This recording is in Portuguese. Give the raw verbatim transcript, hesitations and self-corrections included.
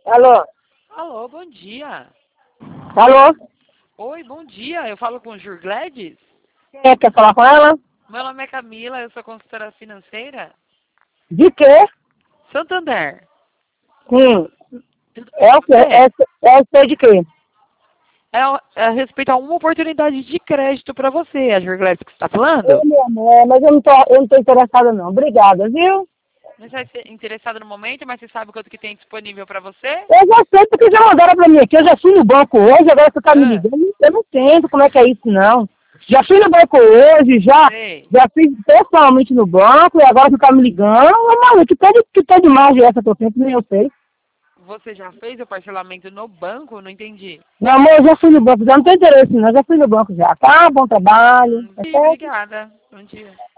Alô? Alô, bom dia. Alô? Oi, bom dia. Eu falo com Jur Gladys? Quem é que quer falar com ela? Meu nome é Camila, eu sou consultora financeira. De quê? Santander. Sim. Tudo bem É com o quê? você? É, é o quê de quê? É, é a respeito a uma oportunidade de crédito para você, a Jur Gladys que você está falando? Ô, meu amor, é, mas eu não tô, eu não tô interessada não. Obrigada, viu? Não sei se você é interessado no momento, mas você sabe quanto que tem disponível para você? Eu já sei porque já mandaram pra mim aqui. Eu já fui no banco hoje, agora você tá me Ah, ligando. Eu não entendo como é que é isso, não. Já fui no banco hoje, já, sei. já fiz pessoalmente no banco, e agora você tá me ligando. Ô, mano, que tá de, que tá de margem essa que eu tenho, que nem eu sei. Você já fez o parcelamento no banco? Não entendi. Meu amor, eu já fui no banco, já não tem interesse não, já fui no banco já. Tá, bom trabalho, Hum, tá sim, certo? obrigada. Bom dia.